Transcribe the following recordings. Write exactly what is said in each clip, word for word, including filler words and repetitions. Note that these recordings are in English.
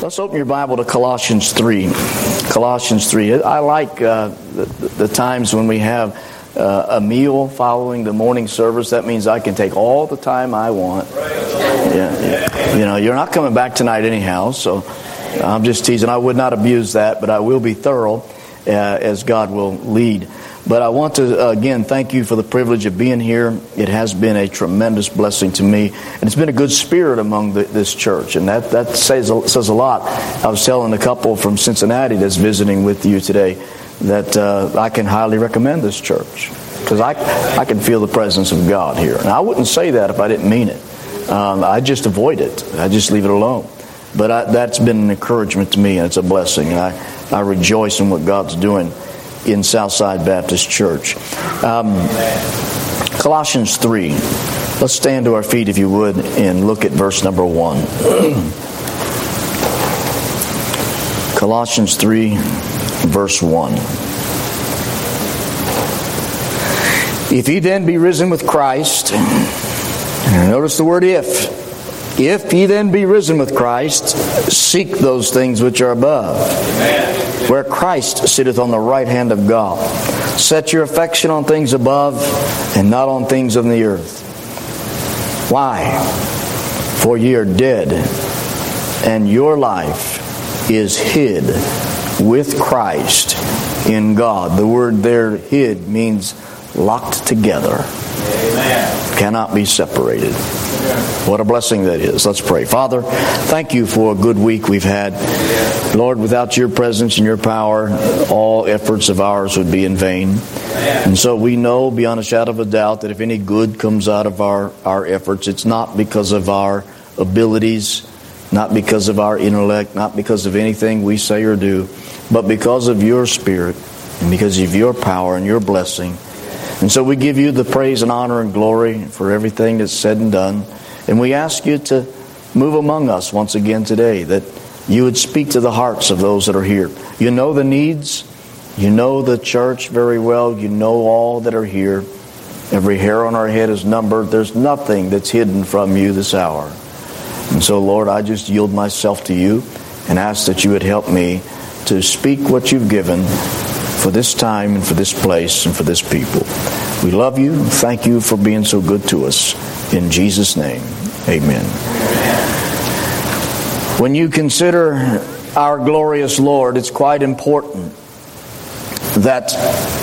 Let's open your Bible to Colossians three. Colossians three. I like uh, the, the times when we have uh, a meal following the morning service. That means I can take all the time I want. Yeah, yeah. You know, you're not coming back tonight anyhow, so I'm just teasing. I would not abuse that, but I will be thorough uh, as God will lead. But I want to, uh, again, thank you for the privilege of being here. It has been a tremendous blessing to me. And it's been a good spirit among the, this church. And that, that says, says a lot. I was telling a couple from Cincinnati that's visiting with you today that uh, I can highly recommend this church. Because I, I can feel the presence of God here. And I wouldn't say that if I didn't mean it. Um, I just avoid it. I just leave it alone. But I, that's been an encouragement to me, and it's a blessing. And I, I rejoice in what God's doing in Southside Baptist Church. Um, Colossians three. Let's stand to our feet, if you would, and look at verse number one. Colossians three, verse one. If ye then be risen with Christ, notice the word if. If ye then be risen with Christ, seek those things which are above, Amen. Where Christ sitteth on the right hand of God. Set your affection on things above, and not on things on the earth. Why? For ye are dead, and your life is hid with Christ in God. The word there, hid, means locked together. Amen. Cannot be separated. What a blessing that is. Let's pray. Father, thank you for a good week we've had. Lord, without your presence and your power, all efforts of ours would be in vain. And so we know beyond a shadow of a doubt that if any good comes out of our, our efforts, it's not because of our abilities, not because of our intellect, not because of anything we say or do, but because of your Spirit and because of your power and your blessing. And so we give you the praise and honor and glory for everything that's said and done. And we ask you to move among us once again today, that you would speak to the hearts of those that are here. You know the needs. You know the church very well. You know all that are here. Every hair on our head is numbered. There's nothing that's hidden from you this hour. And so, Lord, I just yield myself to you and ask that you would help me to speak what you've given for this time and for this place and for this people. We love you. Thank you for being so good to us. In Jesus' name, amen. When you consider our glorious Lord, it's quite important that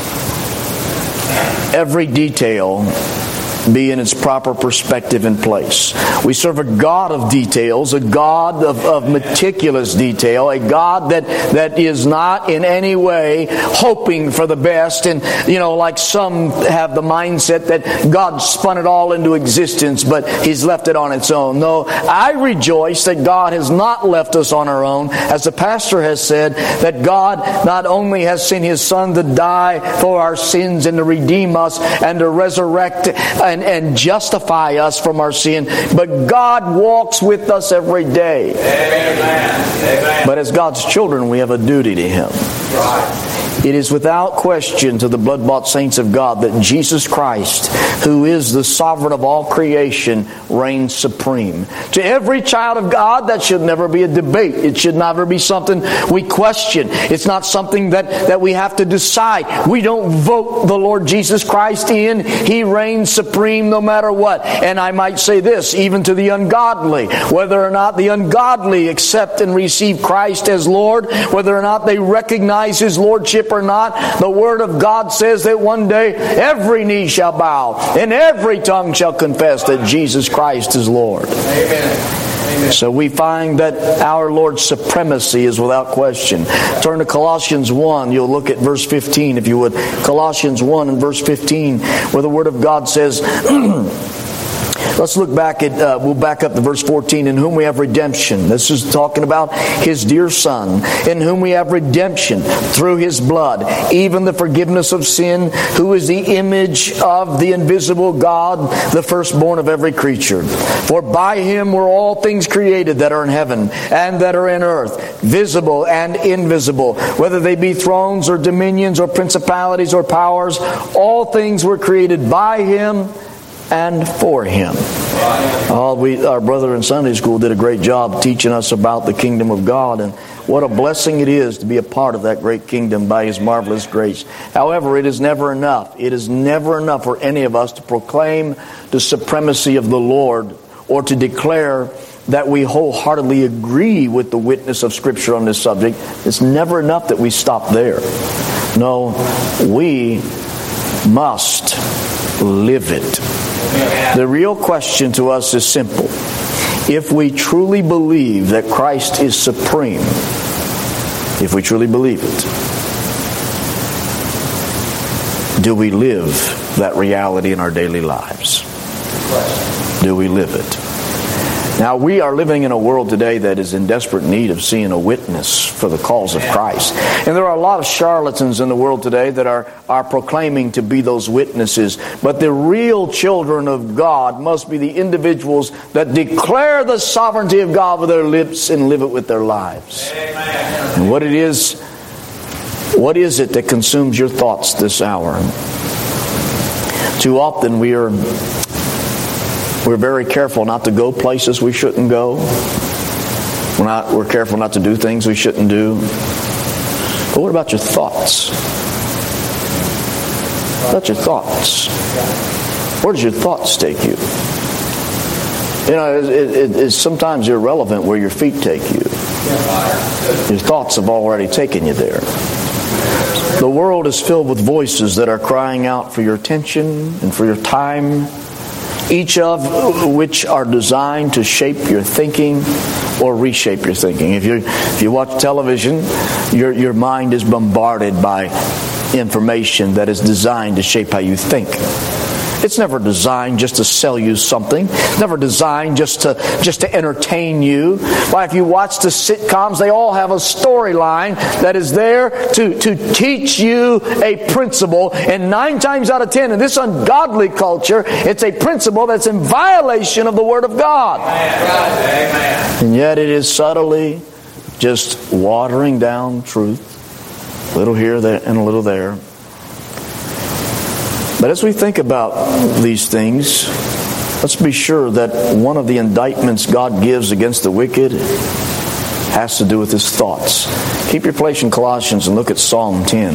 every detail be in its proper perspective and place. We serve a God of details, a God of, of meticulous detail, a God that, that is not in any way hoping for the best. And, you know, like some have the mindset that God spun it all into existence, but He's left it on its own. No, I rejoice that God has not left us on our own. As the pastor has said, that God not only has sent His Son to die for our sins and to redeem us and to resurrect and and justify us from our sin, but God walks with us every day. Amen. Amen. But as God's children, we have a duty to Him. Right. It is without question to the blood-bought saints of God that Jesus Christ, who is the sovereign of all creation, reigns supreme. To every child of God, that should never be a debate. It should never be something we question. It's not something that, that we have to decide. We don't vote the Lord Jesus Christ in. He reigns supreme no matter what. And I might say this, even to the ungodly, whether or not the ungodly accept and receive Christ as Lord, whether or not they recognize His Lordship or not, the Word of God says that one day every knee shall bow and every tongue shall confess that Jesus Christ is Lord. Amen. So we find that our Lord's supremacy is without question. Turn to Colossians one. You'll look at verse fifteen, if you would. Colossians one and verse fifteen, where the Word of God says, let's look back at, uh, we'll back up to verse fourteen. In whom we have redemption. This is talking about His dear Son. In whom we have redemption through His blood, even the forgiveness of sin, who is the image of the invisible God, the firstborn of every creature. For by Him were all things created that are in heaven and that are in earth, visible and invisible, whether they be thrones or dominions or principalities or powers. All things were created by Him and for Him. Oh, we, our brother in Sunday school did a great job teaching us about the kingdom of God, and what a blessing it is to be a part of that great kingdom by His marvelous grace. However, it is never enough. It is never enough for any of us to proclaim the supremacy of the Lord or to declare that we wholeheartedly agree with the witness of Scripture on this subject. It's never enough that we stop there. No, we must live it. The real question to us is simple. If we truly believe that Christ is supreme, if we truly believe it, do we live that reality in our daily lives? Do we live it? Now, we are living in a world today that is in desperate need of seeing a witness for the cause of Christ. And there are a lot of charlatans in the world today that are, are proclaiming to be those witnesses. But the real children of God must be the individuals that declare the sovereignty of God with their lips and live it with their lives. Amen. And what it is, what is it that consumes your thoughts this hour? Too often we are... We're very careful not to go places we shouldn't go. We're not. We're careful not to do things we shouldn't do. But what about your thoughts? What about your thoughts? Where does your thoughts take you? You know, it, it, it's sometimes irrelevant where your feet take you. Your thoughts have already taken you there. The world is filled with voices that are crying out for your attention and for your time, each of which are designed to shape your thinking or reshape your thinking. If you if you watch television, your your mind is bombarded by information that is designed to shape how you think. It's never designed just to sell you something. It's never designed just to just to entertain you. Why, if you watch the sitcoms, they all have a storyline that is there to, to teach you a principle. And nine times out of ten, in this ungodly culture, it's a principle that's in violation of the Word of God. Amen. And yet it is subtly just watering down truth, a little here there and a little there. But as we think about these things, let's be sure that one of the indictments God gives against the wicked has to do with his thoughts. Keep your place in Colossians and look at Psalm ten.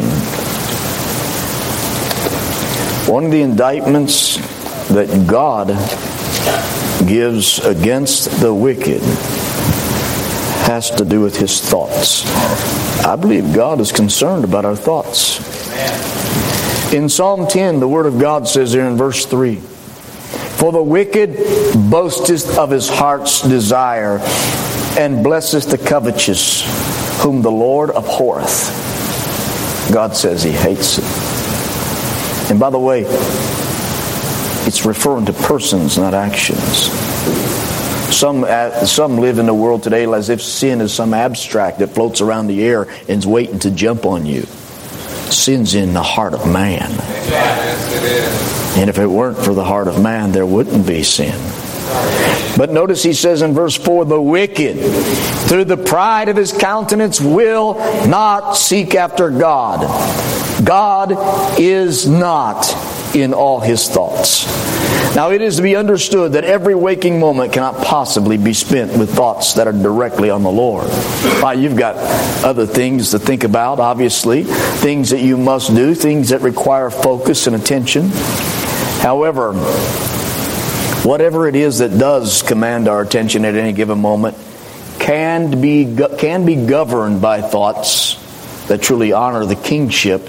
One of the indictments that God gives against the wicked has to do with his thoughts. I believe God is concerned about our thoughts. In Psalm ten, the Word of God says there in verse three, "For the wicked boasteth of his heart's desire, and blesseth the covetous, whom the Lord abhorreth." God says He hates it. And by the way, it's referring to persons, not actions. Some some live in the world today as if sin is some abstract that floats around the air and is waiting to jump on you. Sin's in the heart of man. And if it weren't for the heart of man, there wouldn't be sin. But notice he says in verse four, "The wicked, through the pride of his countenance, will not seek after God." God is not in all his thoughts. Now, it is to be understood that every waking moment cannot possibly be spent with thoughts that are directly on the Lord. Well, you've got other things to think about, obviously, things that you must do, things that require focus and attention. However, whatever it is that does command our attention at any given moment can be can be governed by thoughts that truly honor the kingship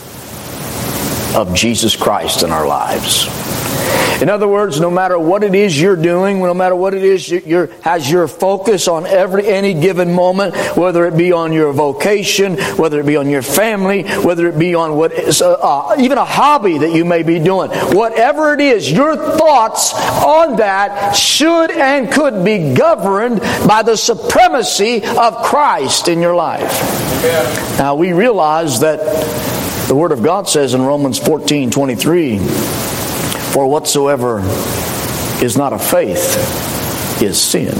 of Jesus Christ in our lives. In other words, no matter what it is you're doing, no matter what it is you're has your focus on every any given moment, whether it be on your vocation, whether it be on your family, whether it be on what is uh, uh, even a hobby that you may be doing, whatever it is, your thoughts on that should and could be governed by the supremacy of Christ in your life. Yeah. Now, we realize that the Word of God says in Romans fourteen twenty-three, "For whatsoever is not of faith is sin."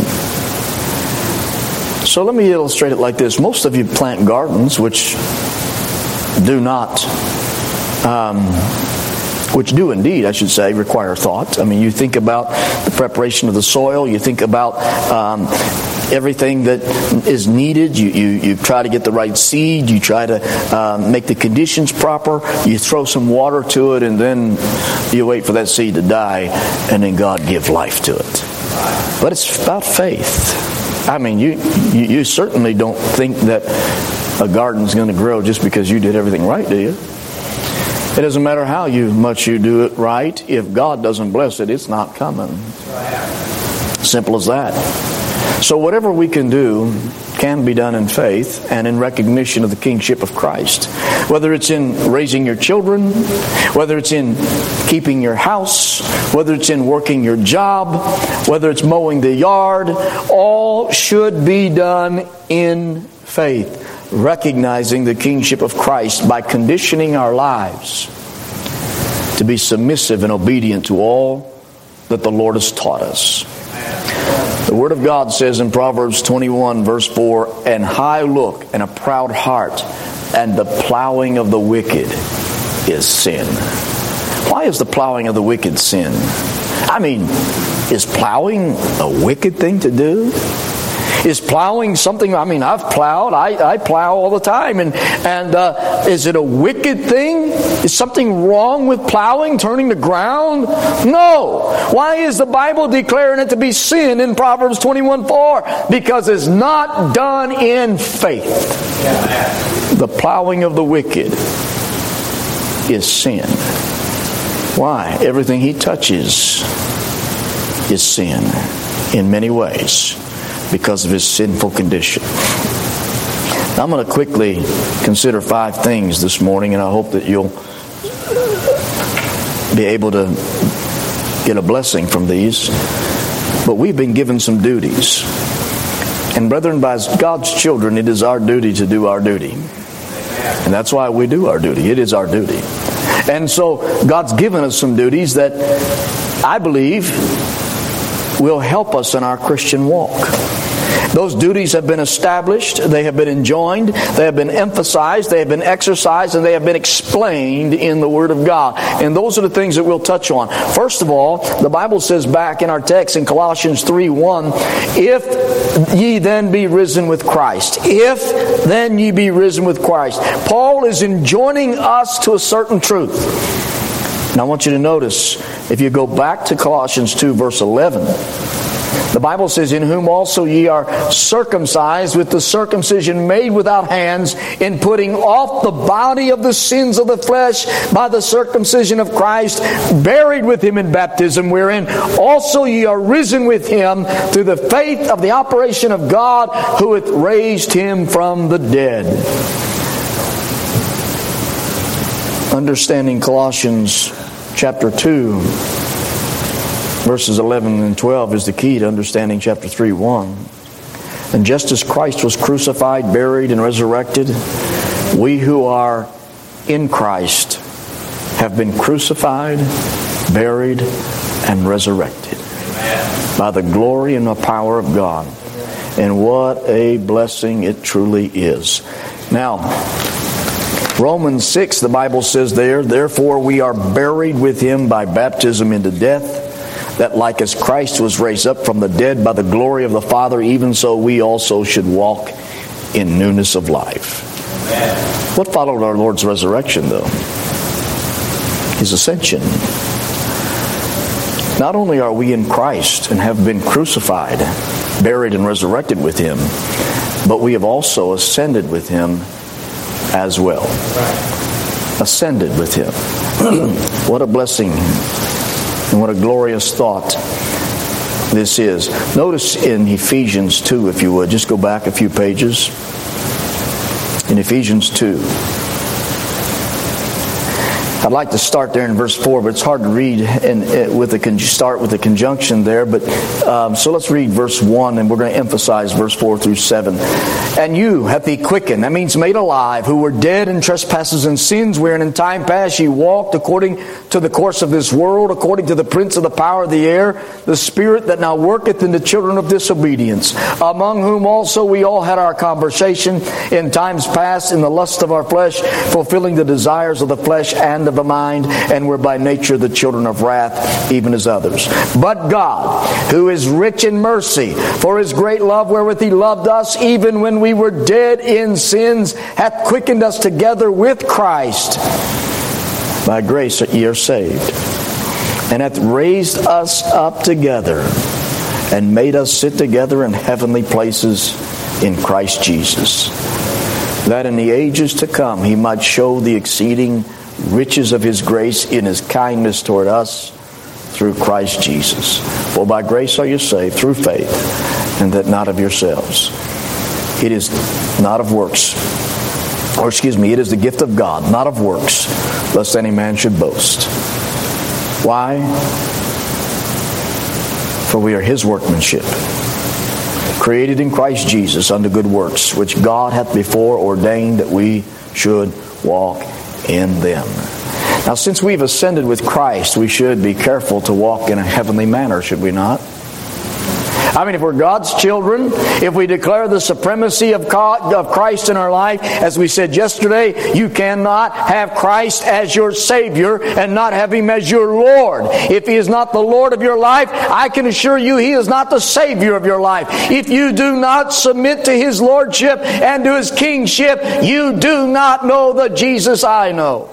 So let me illustrate it like this. Most of you plant gardens which do not um, which do indeed, I should say, require thought. I mean, you think about the preparation of the soil. You think about um, everything that is needed. You, you you try to get the right seed. You try to um, make the conditions proper. You throw some water to it, and then you wait for that seed to die, and then God gives life to it. But it's about faith. I mean, you you, you certainly don't think that a garden's going to grow just because you did everything right, do you? It doesn't matter how you much you do it right. If God doesn't bless it, it's not coming. Simple as that. So whatever we can do can be done in faith and in recognition of the kingship of Christ. Whether it's in raising your children, whether it's in keeping your house, whether it's in working your job, whether it's mowing the yard, all should be done in faith, recognizing the kingship of Christ by conditioning our lives to be submissive and obedient to all that the Lord has taught us. The Word of God says in Proverbs twenty-one, verse four, "An high look and a proud heart and the plowing of the wicked is sin." Why is the plowing of the wicked sin? I mean, is plowing a wicked thing to do? Is plowing something, I mean, I've plowed, I, I plow all the time, and, and uh, is it a wicked thing? Is something wrong with plowing, turning the ground? No. Why is the Bible declaring it to be sin in Proverbs twenty-one four? Because it's not done in faith. The plowing of the wicked is sin. Why? Everything he touches is sin in many ways, because of his sinful condition. Now, I'm going to quickly consider five things this morning, and I hope that you'll be able to get a blessing from these. But we've been given some duties. And brethren, by God's children, it is our duty to do our duty. And that's why we do our duty. It is our duty. And so God's given us some duties that I believe will help us in our Christian walk. Those duties have been established, they have been enjoined, they have been emphasized, they have been exercised, and they have been explained in the Word of God. And those are the things that we'll touch on. First of all, the Bible says back in our text in Colossians three one, "If ye then be risen with Christ." If then ye be risen with Christ. Paul is enjoining us to a certain truth. Now I want you to notice, if you go back to Colossians two verse eleven, the Bible says, "In whom also ye are circumcised with the circumcision made without hands, in putting off the body of the sins of the flesh by the circumcision of Christ, buried with him in baptism, wherein also ye are risen with him through the faith of the operation of God, who hath raised him from the dead." Understanding Colossians chapter two, verses eleven and twelve is the key to understanding chapter three one. "And just as Christ was crucified, buried, and resurrected, we who are in Christ have been crucified, buried, and resurrected by the glory and the power of God." And what a blessing it truly is. Now, Romans six, the Bible says there, "Therefore we are buried with him by baptism into death, that like as Christ was raised up from the dead by the glory of the Father, even so we also should walk in newness of life." Amen. What followed our Lord's resurrection, though? His ascension. Not only are we in Christ and have been crucified, buried, and resurrected with him, but we have also ascended with him as well. Ascended with him. What a blessing and what a glorious thought this is. Notice in Ephesians two, if you would, just go back a few pages. In Ephesians two. I'd like to start there in verse four, but it's hard to read and uh, with the start with the conjunction there. But um, so let's read verse one, and we're going to emphasize verse four through seven. "And you hath he quickened," that means made alive, "who were dead in trespasses and sins, wherein in time past ye walked according to the course of this world, according to the prince of the power of the air, the spirit that now worketh in the children of disobedience, among whom also we all had our conversation in times past in the lust of our flesh, fulfilling the desires of the flesh and of a mind, and we're by nature the children of wrath, even as others. But God, who is rich in mercy, for His great love wherewith He loved us, even when we were dead in sins, hath quickened us together with Christ. By grace ye are saved, and hath raised us up together, and made us sit together in heavenly places in Christ Jesus, that in the ages to come He might show the exceeding riches of His grace in His kindness toward us through Christ Jesus. For by grace are you saved through faith, and that not of yourselves. It is not of works. Or excuse me, it is the gift of God, not of works, lest any man should boast. Why? For we are His workmanship, created in Christ Jesus unto good works, which God hath before ordained that we should walk in them. Now, since we've ascended with Christ, we should be careful to walk in a heavenly manner, should we not? I mean, if we're God's children, if we declare the supremacy of God, of Christ in our life, as we said yesterday, you cannot have Christ as your Savior and not have Him as your Lord. If He is not the Lord of your life, I can assure you He is not the Savior of your life. If you do not submit to His Lordship and to His Kingship, you do not know the Jesus I know.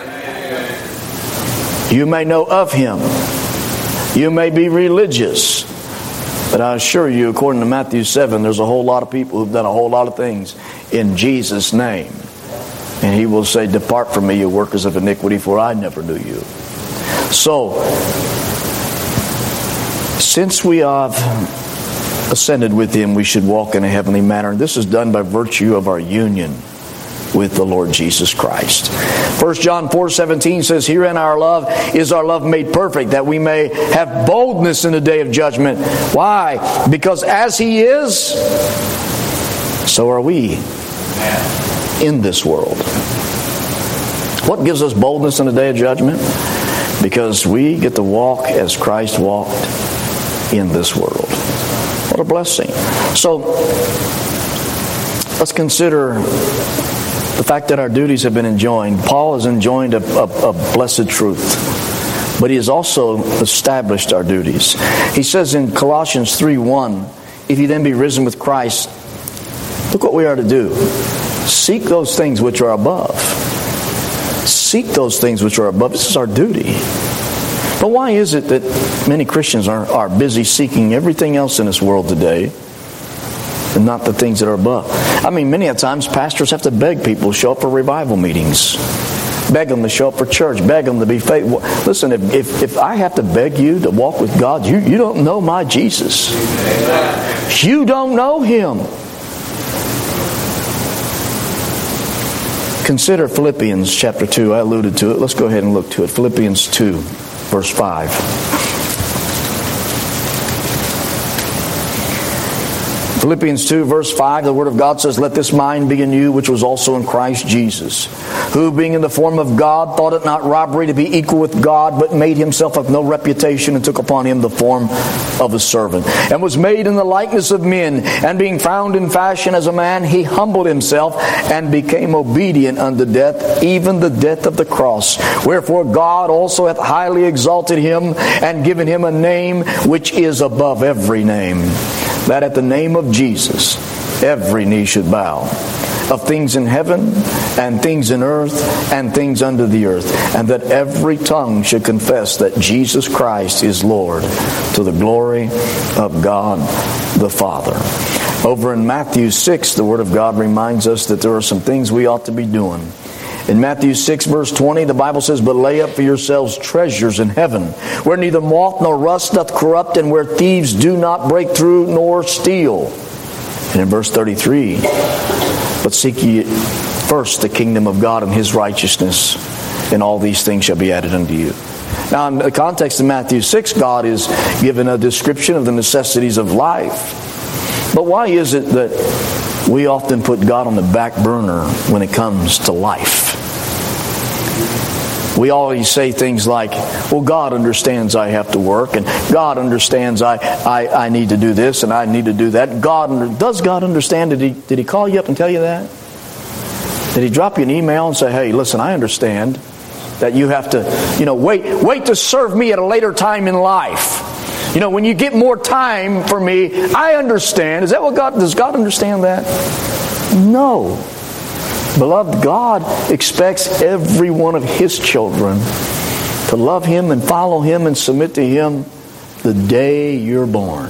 You may know of Him. You may be religious. But I assure you, according to Matthew seven, there's a whole lot of people who've done a whole lot of things in Jesus' name. And He will say, depart from me, you workers of iniquity, for I never knew you. So, since we have ascended with Him, we should walk in a heavenly manner. And this is done by virtue of our union with the Lord Jesus Christ. First John four seventeen says, herein our love is our love made perfect, that we may have boldness in the day of judgment. Why? Because as He is, so are we in this world. What gives us boldness in the day of judgment? Because we get to walk as Christ walked in this world. What a blessing. So, let's consider the fact that our duties have been enjoined. Paul has enjoined a, a, a blessed truth, but he has also established our duties. He says in Colossians three one, if you then be risen with Christ, look what we are to do. Seek those things which are above. Seek those things which are above. This is our duty. But why is it that many Christians are, are busy seeking everything else in this world today and not the things that are above? I mean, many a times pastors have to beg people to show up for revival meetings. Beg them to show up for church. Beg them to be faithful. Listen, if, if, if I have to beg you to walk with God, you, you don't know my Jesus. You don't know Him. Consider Philippians chapter two. I alluded to it. Let's go ahead and look to it. Philippians two, verse five. Philippians two, verse five, the Word of God says, let this mind be in you, which was also in Christ Jesus, who being in the form of God, thought it not robbery to be equal with God, but made Himself of no reputation, and took upon Him the form of a servant, and was made in the likeness of men, and being found in fashion as a man, He humbled Himself, and became obedient unto death, even the death of the cross. Wherefore God also hath highly exalted Him, and given Him a name which is above every name, that at the name of Jesus every knee should bow, of things in heaven and things in earth and things under the earth, and that every tongue should confess that Jesus Christ is Lord, to the glory of God the Father. Over in Matthew six, the Word of God reminds us that there are some things we ought to be doing. In Matthew six, verse twenty, the Bible says, but lay up for yourselves treasures in heaven, where neither moth nor rust doth corrupt, and where thieves do not break through nor steal. And in verse thirty-three, but seek ye first the kingdom of God and His righteousness, and all these things shall be added unto you. Now, in the context of Matthew six, God is given a description of the necessities of life. But why is it that we often put God on the back burner when it comes to life? We always say things like, well, God understands I have to work, and God understands I, I, I need to do this and I need to do that. God Does God understand? Did he, did he call you up and tell you that? Did He drop you an email and say, hey, listen, I understand. that you have to, you know, wait, wait to serve me at a later time in life. You know, when you get more time for me, I understand. Is that what God, does God understand that? No. Beloved, God expects every one of His children to love Him and follow Him and submit to Him the day you're born.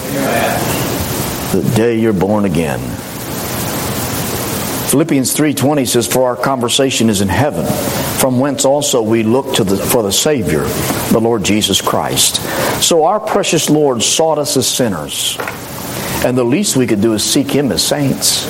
The day you're born again. Philippians three twenty says, "For our conversation is in heaven, from whence also we look to the, for the Savior, the Lord Jesus Christ." So our precious Lord sought us as sinners, and the least we could do is seek Him as saints.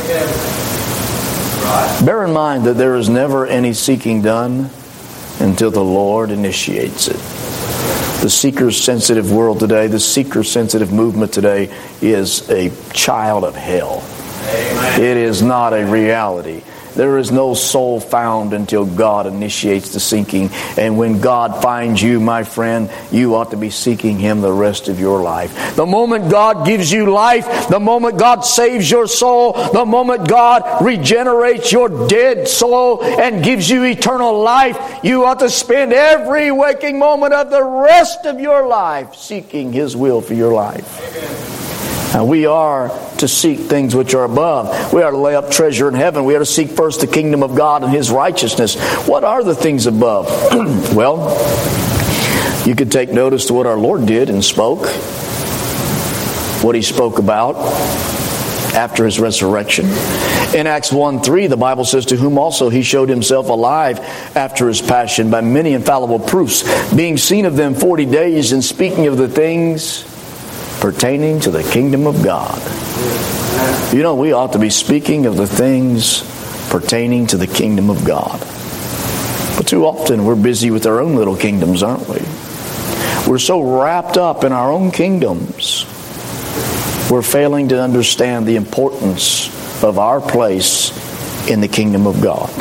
Bear in mind that there is never any seeking done until the Lord initiates it. The seeker-sensitive world today, the seeker-sensitive movement today is a child of hell. Amen. It is not a reality. There is no soul found until God initiates the seeking. And when God finds you, my friend, you ought to be seeking Him the rest of your life. The moment God gives you life, the moment God saves your soul, the moment God regenerates your dead soul and gives you eternal life, you ought to spend every waking moment of the rest of your life seeking His will for your life. Amen. And we are to seek things which are above. We are to lay up treasure in heaven. We are to seek first the kingdom of God and His righteousness. What are the things above? Well, you could take notice to what our Lord did and spoke. What He spoke about after His resurrection. In Acts one three, the Bible says, "To whom also He showed Himself alive after His passion by many infallible proofs, being seen of them forty days, and speaking of the things pertaining to the kingdom of God." You know, we ought to be speaking of the things pertaining to the kingdom of God. But too often we're busy with our own little kingdoms, aren't we? We're so wrapped up in our own kingdoms, we're failing to understand the importance of our place in the kingdom of God.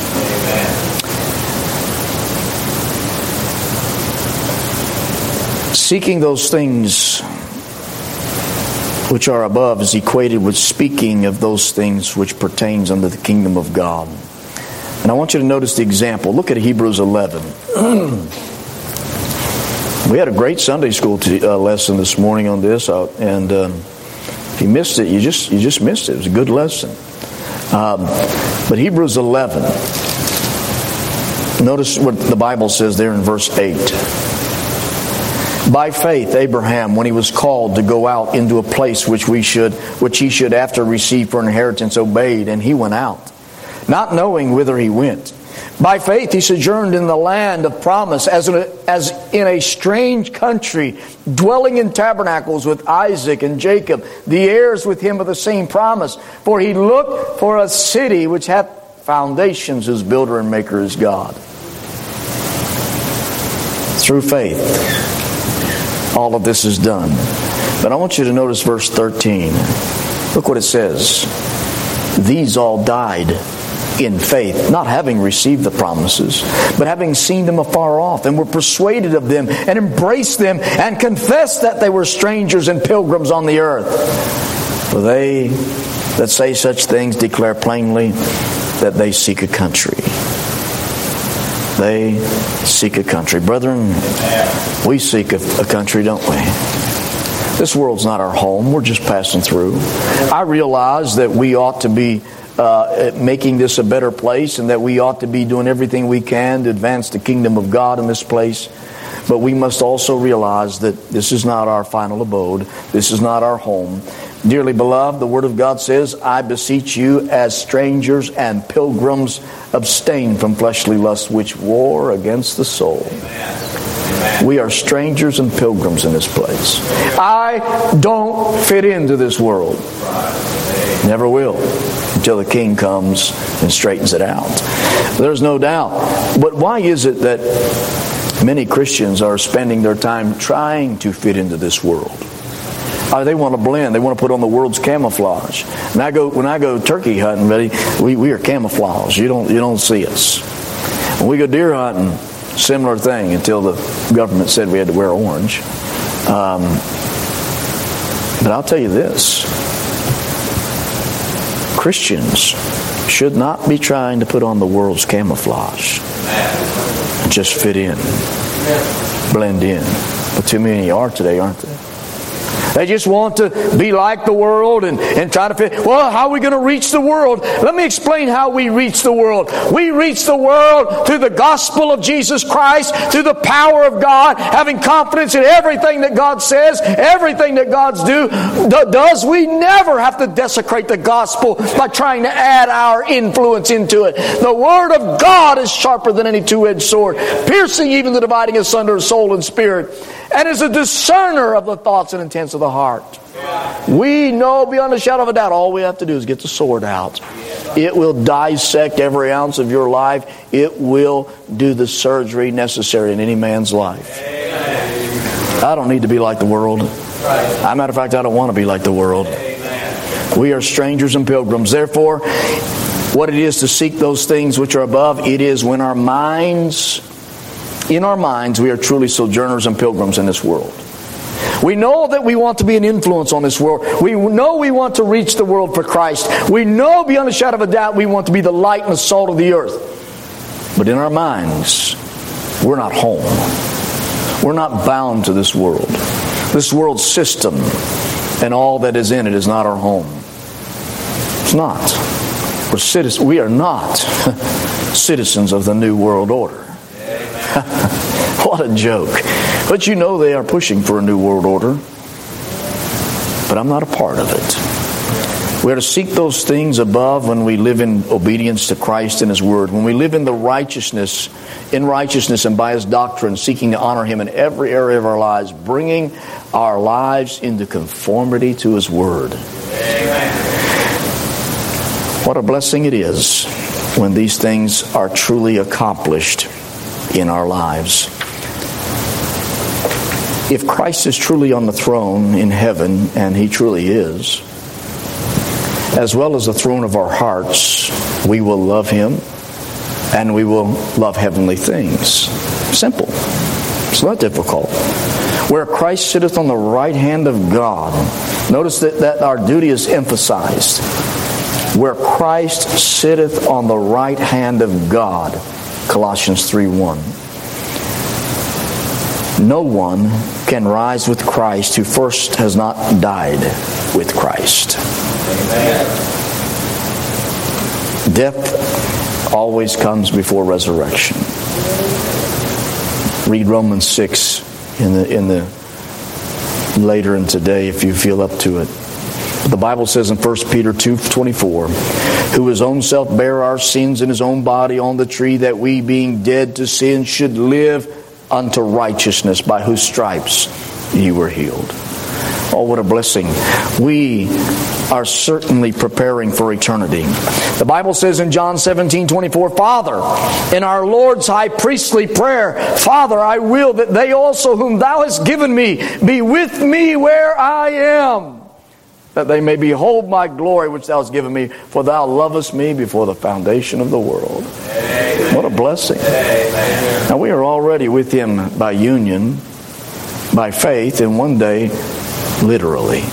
Seeking those things which are above is equated with speaking of those things which pertains unto the kingdom of God. And I want you to notice the example. Look at Hebrews eleven. We had a great Sunday school t- uh, lesson this morning on this, uh, and um, if you missed it, you just you just missed it. It was a good lesson. Um, but Hebrews eleven. Notice what the Bible says there in verse eight. "By faith, Abraham, when he was called to go out into a place which we should, which he should after receive for inheritance, obeyed, and he went out, not knowing whither he went. By faith, he sojourned in the land of promise, as in a, as in a strange country, dwelling in tabernacles with Isaac and Jacob, the heirs with him of the same promise. For he looked for a city which hath foundations, whose builder and maker is God." Through faith, all of this is done. But I want you to notice verse thirteen. Look what it says. "These all died in faith, not having received the promises, but having seen them afar off, and were persuaded of them, and embraced them, and confessed that they were strangers and pilgrims on the earth. For they that say such things declare plainly that they seek a country." They seek a country. Brethren, we seek a, a country, don't we? This world's not our home. We're just passing through. I realize that we ought to be uh, making this a better place, and that we ought to be doing everything we can to advance the kingdom of God in this place. But we must also realize that this is not our final abode. This is not our home. Dearly beloved, the Word of God says, "I beseech you as strangers and pilgrims, abstain from fleshly lusts which war against the soul." Amen. We are strangers and pilgrims in this place. I don't fit into this world. Never will, until the King comes and straightens it out. There's no doubt. But why is it that many Christians are spending their time trying to fit into this world? Uh, they want to blend. They want to put on the world's camouflage. And I go when I go turkey hunting, buddy, we, we are camouflage. You don't you don't see us. When we go deer hunting, similar thing until the government said we had to wear orange. Um, but I'll tell you this: Christians should not be trying to put on the world's camouflage. just fit in, blend in. But too many are today, aren't they? They just want to be like the world and, and try to fit. Well, how are we going to reach the world? Let me explain how we reach the world. We reach the world through the gospel of Jesus Christ, through the power of God, having confidence in everything that God says, everything that God's do, does. We never have to desecrate the gospel by trying to add our influence into it. The Word of God is sharper than any two-edged sword, piercing even the dividing asunder of soul and spirit, and is a discerner of the thoughts and intents of the heart. We know beyond a shadow of a doubt, all we have to do is get the sword out. It will dissect every ounce of your life. It will do the surgery necessary in any man's life. I don't need to be like the world. As a matter of fact, I don't want to be like the world. We are strangers and pilgrims. Therefore, what it is to seek those things which are above, it is when our minds... In our minds, we are truly sojourners and pilgrims in this world. We know that we want to be an influence on this world. We know we want to reach the world for Christ. We know beyond a shadow of a doubt we want to be the light and the salt of the earth. But in our minds, we're not home. We're not bound to this world. This world system and all that is in it is not our home. It's not. We're citizens. We are not citizens of the New World Order. What a joke. But you know they are pushing for a new world order. But I'm not a part of it. We are to seek those things above when we live in obedience to Christ and His Word. When we live in the righteousness, in righteousness and by His doctrine, seeking to honor Him in every area of our lives, bringing our lives into conformity to His Word. Amen. What a blessing it is when these things are truly accomplished in our lives. If Christ is truly on the throne in heaven, and He truly is, as well as the throne of our hearts, we will love Him and we will love heavenly things. Simple. It's not difficult. Where Christ sitteth on the right hand of God, notice that, that our duty is emphasized. Where Christ sitteth on the right hand of God, Colossians three one. No one can rise with Christ who first has not died with Christ. Amen. Death always comes before resurrection. Read Romans six in the in the later in today if you feel up to it. The Bible says in First Peter two twenty-four, who His own self bare our sins in His own body on the tree, that we, being dead to sin, should live unto righteousness, by whose stripes ye were healed. Oh, what a blessing. We are certainly preparing for eternity. The Bible says in John seventeen twenty-four, Father, in our Lord's high priestly prayer, Father, I will that they also whom Thou hast given me be with me where I am, that they may behold my glory which Thou hast given me, for Thou lovest me before the foundation of the world. Amen. What a blessing. Amen. Now we are already with Him by union, by faith, and one day, literally.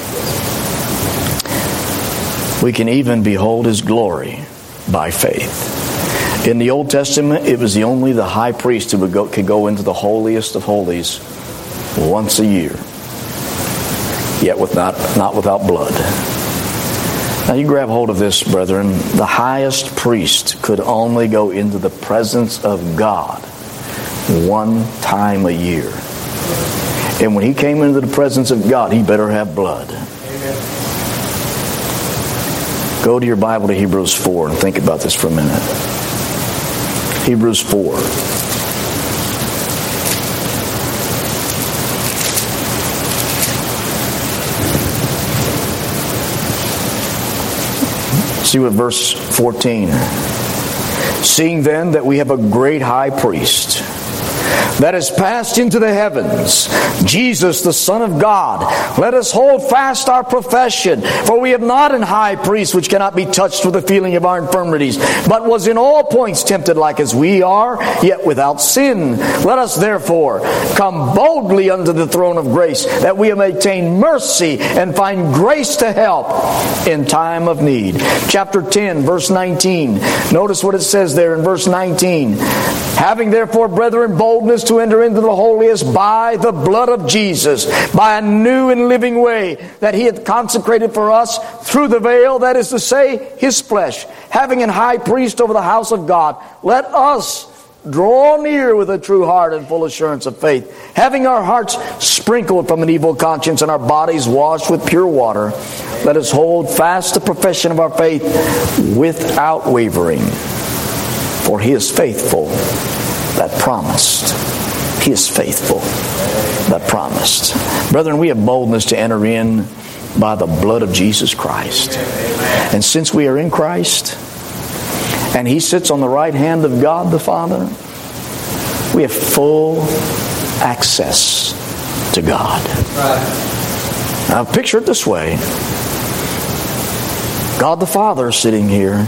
We can even behold His glory by faith. In the Old Testament, it was the only the high priest who would go, could go into the holiest of holies once a year. Yet with not, not without blood. Now you grab hold of this, brethren. The highest priest could only go into the presence of God one time a year. And when he came into the presence of God, he better have blood. Amen. Go to your Bible to Hebrews four and think about this for a minute. Hebrews four. See what verse fourteen. Seeing then that we have a great high priest that is passed into the heavens, Jesus, the Son of God, let us hold fast our profession. For we have not an high priest which cannot be touched with the feeling of our infirmities, but was in all points tempted like as we are, yet without sin. Let us therefore come boldly unto the throne of grace, that we may obtain mercy and find grace to help in time of need. Chapter ten, verse nineteen. Notice what it says there in verse nineteen. Having therefore, brethren, boldness to enter into the holiest by the blood of Jesus, by a new and living way that He hath consecrated for us through the veil, that is to say, His flesh. Having an high priest over the house of God, let us draw near with a true heart and full assurance of faith, having our hearts sprinkled from an evil conscience and our bodies washed with pure water. Let us hold fast the profession of our faith without wavering. For He is faithful that promised. He is faithful that promised. Brethren, we have boldness to enter in by the blood of Jesus Christ. And since we are in Christ, and He sits on the right hand of God the Father, we have full access to God. Now picture it this way. God the Father is sitting here.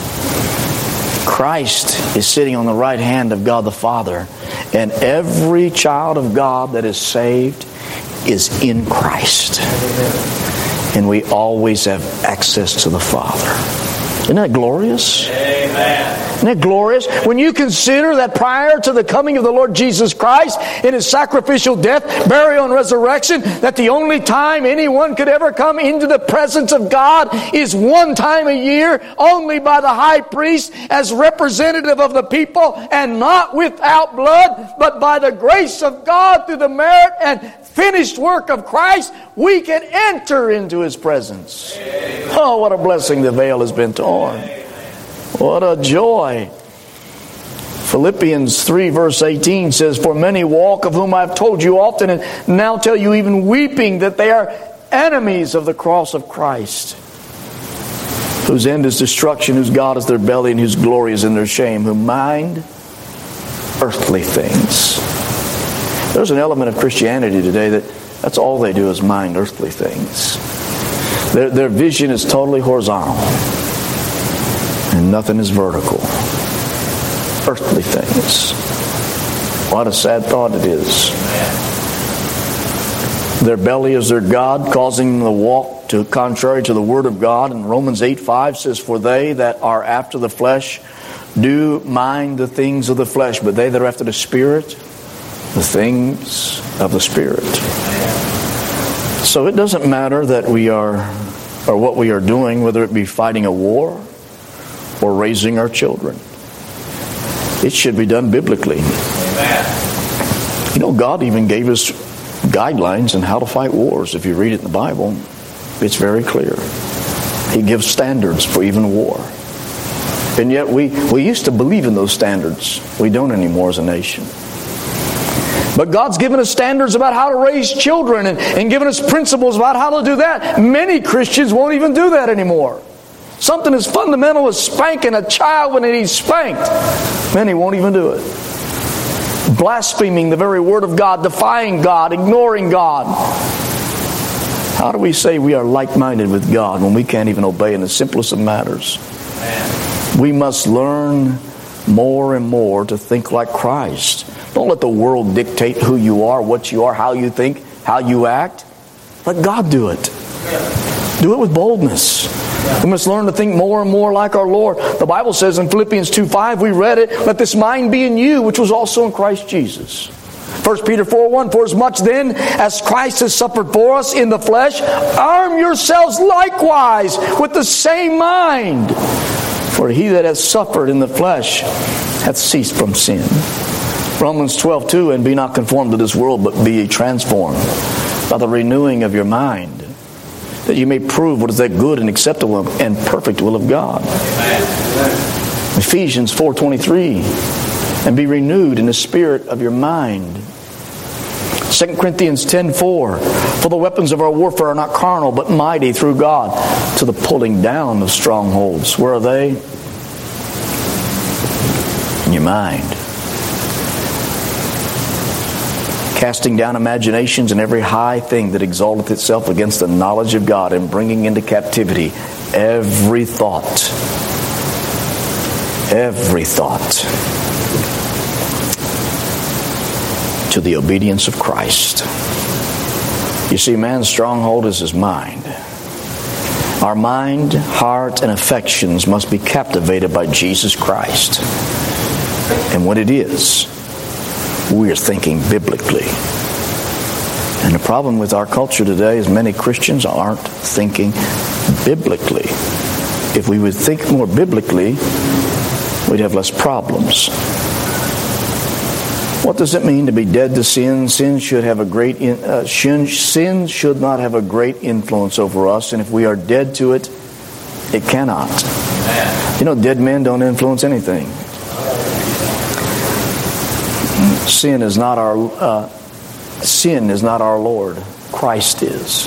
Christ is sitting on the right hand of God the Father. And every child of God that is saved is in Christ. And we always have access to the Father. Isn't that glorious? Amen. Isn't that glorious? When you consider that prior to the coming of the Lord Jesus Christ in His sacrificial death, burial, and resurrection, that the only time anyone could ever come into the presence of God is one time a year, only by the high priest as representative of the people, and not without blood, but by the grace of God through the merit and finished work of Christ, we can enter into His presence. Oh, what a blessing the veil has been torn. What a joy. Philippians three verse eighteen says, For many walk, of whom I have told you often, and now tell you even weeping, that they are enemies of the cross of Christ, whose end is destruction, whose God is their belly, and whose glory is in their shame, who mind earthly things. There's an element of Christianity today that that's all they do is mind earthly things. Their, their vision is totally horizontal. And nothing is vertical. Earthly things. What a sad thought it is. Their belly is their God, causing them to walk to contrary to the Word of God. And Romans eight five says, For they that are after the flesh do mind the things of the flesh, but they that are after the Spirit, the things of the Spirit. So it doesn't matter that we are, or what we are doing, whether it be fighting a war or raising our children. It should be done biblically. Amen. You know, God even gave us guidelines on how to fight wars. If you read it in the Bible, it's very clear. He gives standards for even war. And yet we, we used to believe in those standards. We don't anymore as a nation. But God's given us standards about how to raise children and, and given us principles about how to do that. Many Christians won't even do that anymore. Something as fundamental as spanking a child when he's spanked, many won't even do it. Blaspheming the very Word of God, defying God, ignoring God. How do we say we are like-minded with God when we can't even obey in the simplest of matters? We must learn more and more to think like Christ. Don't let the world dictate who you are, what you are, how you think, how you act. Let God do it. Do it with boldness. We must learn to think more and more like our Lord. The Bible says in Philippians two five, we read it, Let this mind be in you, which was also in Christ Jesus. First Peter four one, For as much then as Christ has suffered for us in the flesh, arm yourselves likewise with the same mind. For he that has suffered in the flesh hath ceased from sin. Romans twelve two, And be not conformed to this world, but be ye transformed by the renewing of your mind, that you may prove what is that good and acceptable and perfect will of God. Amen. Ephesians four twenty-three, And be renewed in the spirit of your mind. Second Corinthians ten four, For the weapons of our warfare are not carnal, but mighty through God to the pulling down of strongholds. Where are they? In your mind. casting down imaginations and every high thing that exalteth itself against the knowledge of God, and bringing into captivity every thought, every thought to the obedience of Christ. You see, man's stronghold is his mind. Our mind, heart, and affections must be captivated by Jesus Christ. And when it is, we are thinking biblically. And the problem with our culture today is many Christians aren't thinking biblically. If we would think more biblically, we'd have less problems. What does it mean to be dead to sin? Sin should have a great in, uh, sin, sin should not have a great influence over us, and if we are dead to it, it cannot. You know, dead men don't influence anything. Sin is not our uh, sin is not our Lord. Christ is.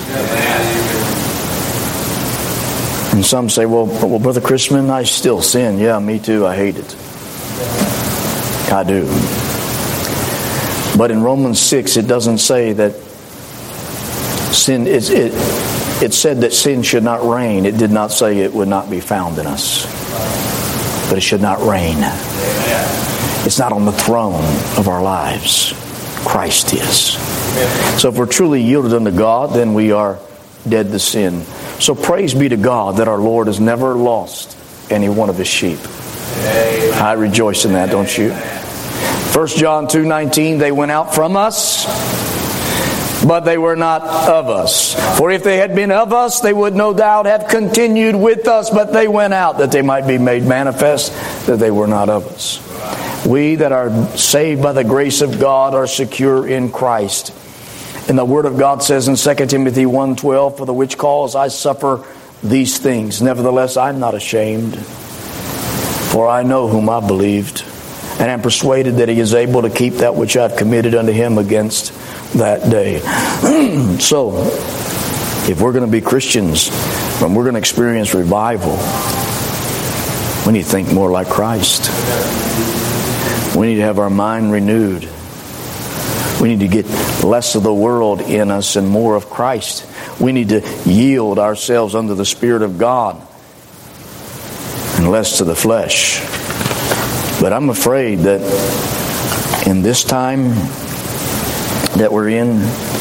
And some say, "Well, well, Brother Christman, I still sin." Yeah, me too. I hate it. I do. But in Romans six, it doesn't say that sin is it. It said that sin should not reign. It did not say it would not be found in us, but it should not reign. It's not on the throne of our lives. Christ is. So if we're truly yielded unto God, then we are dead to sin. So praise be to God that our Lord has never lost any one of His sheep. I rejoice in that, don't you? First John two nineteen, they went out from us, but they were not of us. For if they had been of us, they would no doubt have continued with us, but they went out that they might be made manifest that they were not of us. We that are saved by the grace of God are secure in Christ. And the Word of God says in Second Timothy one twelve, for the which cause I suffer these things. Nevertheless, I'm not ashamed, for I know whom I believed, and am persuaded that He is able to keep that which I've committed unto Him against that day. So, if we're going to be Christians, when we're going to experience revival, we need to think more like Christ. We need to have our mind renewed. We need to get less of the world in us and more of Christ. We need to yield ourselves unto the Spirit of God and less to the flesh. But I'm afraid that in this time that we're in,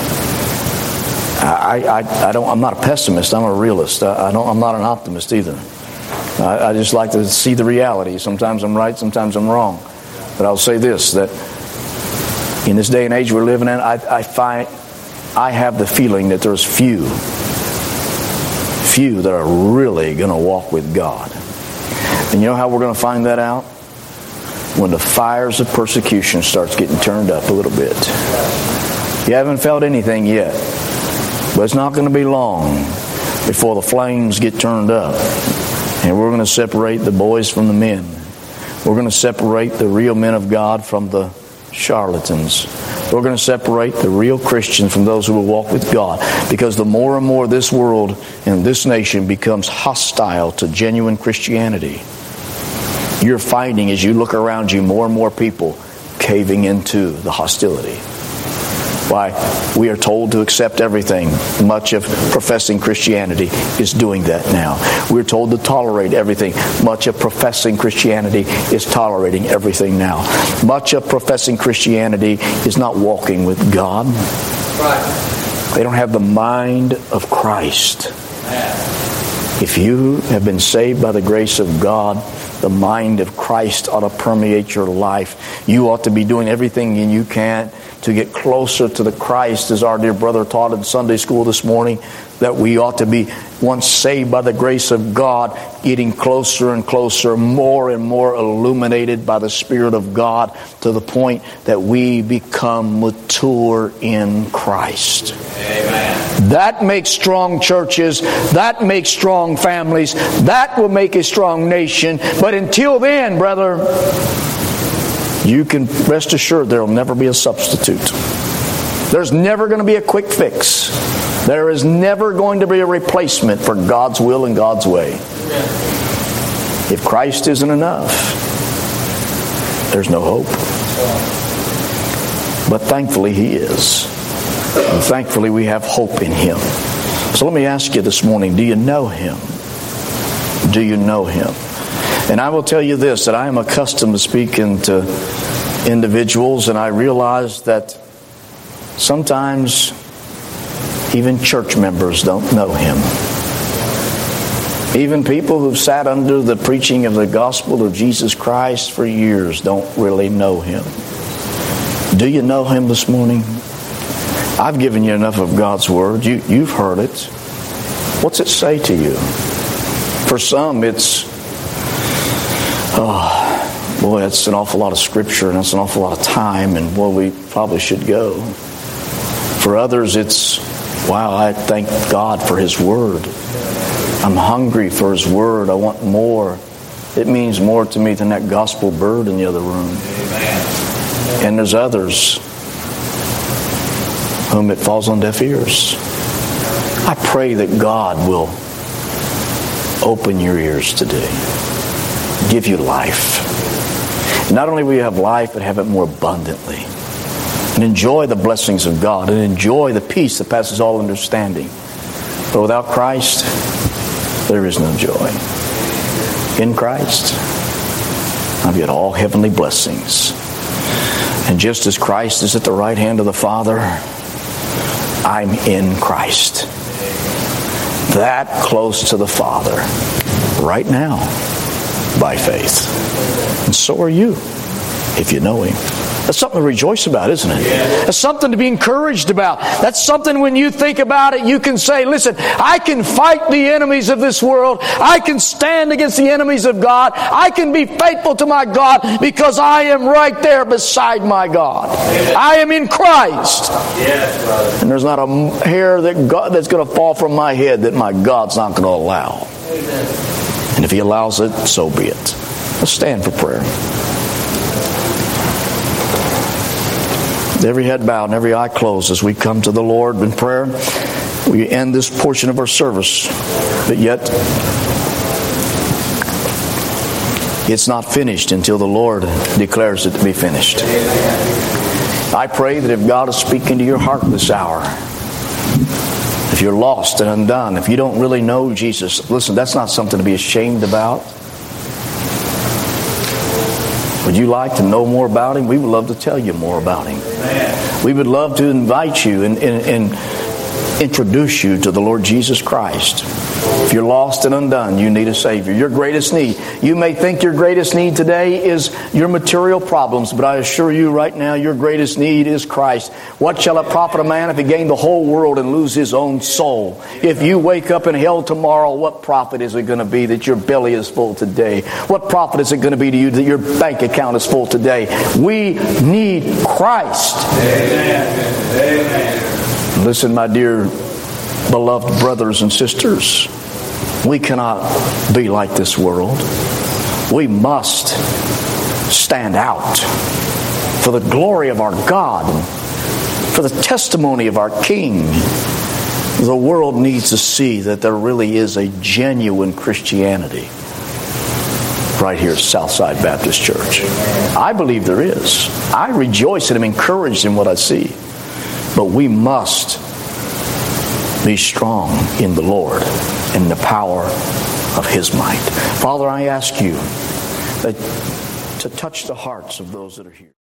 I, I, I don't. I'm not a pessimist. I'm a realist. I, I don't. I'm not an optimist either. I, I just like to see the reality. Sometimes I'm right. Sometimes I'm wrong. But I'll say this: that in this day and age we're living in, I, I find I have the feeling that there's few, few that are really going to walk with God. And you know how we're going to find that out? When the fires of persecution starts getting turned up a little bit. You haven't felt anything yet, but it's not going to be long before the flames get turned up. And we're going to separate the boys from the men. We're going to separate the real men of God from the charlatans. We're going to separate the real Christians from those who will walk with God. Because the more and more this world and this nation becomes hostile to genuine Christianity, you're finding, as you look around you, more and more people caving into the hostility. Why? We are told to accept everything. Much of professing Christianity is doing that now. We're told to tolerate everything. Much of professing Christianity is tolerating everything now. Much of professing Christianity is not walking with God. Right. They don't have the mind of Christ. If you have been saved by the grace of God, the mind of Christ ought to permeate your life. You ought to be doing everything you can to get closer to the Christ, as our dear brother taught in Sunday school this morning, that we ought to be, once saved by the grace of God, getting closer and closer, more and more illuminated by the Spirit of God, to the point that we become mature in Christ. Amen. That makes strong churches. That makes strong families. That will make a strong nation. But until then, brother, you can rest assured there will never be a substitute. There's never going to be a quick fix. There is never going to be a replacement for God's will and God's way. If Christ isn't enough, there's no hope. But thankfully He is. And thankfully we have hope in Him. So let me ask you this morning, do you know Him? Do you know Him? And I will tell you this, that I am accustomed to speaking to individuals, and I realize that sometimes even church members don't know Him. Even people who've sat under the preaching of the gospel of Jesus Christ for years don't really know Him. Do you know Him this morning? I've given you enough of God's Word. You, you've heard it. What's it say to you? For some, it's, oh, boy, that's an awful lot of Scripture, and that's an awful lot of time, and boy, we probably should go. For others, it's, wow, I thank God for His Word. I'm hungry for His Word. I want more. It means more to me than that gospel bird in the other room. Amen. And there's others whom it falls on deaf ears. I pray that God will open your ears today. Give you life. Not only will you have life, but have it more abundantly. And enjoy the blessings of God. And enjoy the peace that passes all understanding. But without Christ, there is no joy. In Christ, I've got all heavenly blessings. And just as Christ is at the right hand of the Father, I'm in Christ. That close to the Father right now by faith. And so are you if you know Him. That's something to rejoice about, isn't it? That's something to be encouraged about. That's something when you think about it, you can say, listen, I can fight the enemies of this world. I can stand against the enemies of God. I can be faithful to my God because I am right there beside my God. I am in Christ. And there's not a hair that God, that's going to fall from my head that my God's not going to allow. And if He allows it, so be it. Let's stand for prayer. Every head bowed and every eye closed as we come to the Lord in prayer. We end this portion of our service, but yet it's not finished until the Lord declares it to be finished. I pray that if God is speaking to your heart this hour, if you're lost and undone, if you don't really know Jesus, listen, that's not something to be ashamed about. Would you like to know more about Him? We would love to tell you more about Him. Amen. We would love to invite you and, and, and introduce you to the Lord Jesus Christ. If you're lost and undone, you need a Savior. Your greatest need. You may think your greatest need today is your material problems, but I assure you right now, your greatest need is Christ. What shall it profit a man if he gain the whole world and lose his own soul? If you wake up in hell tomorrow, what profit is it going to be that your belly is full today? What profit is it going to be to you that your bank account is full today? We need Christ. Amen. Amen. Listen, my dear beloved brothers and sisters, we cannot be like this world. We must stand out for the glory of our God, for the testimony of our King. The world needs to see that there really is a genuine Christianity right here at Southside Baptist Church. I believe there is. I rejoice and am encouraged in what I see. But we must be strong in the Lord and the power of His might. Father, I ask you that to touch the hearts of those that are here.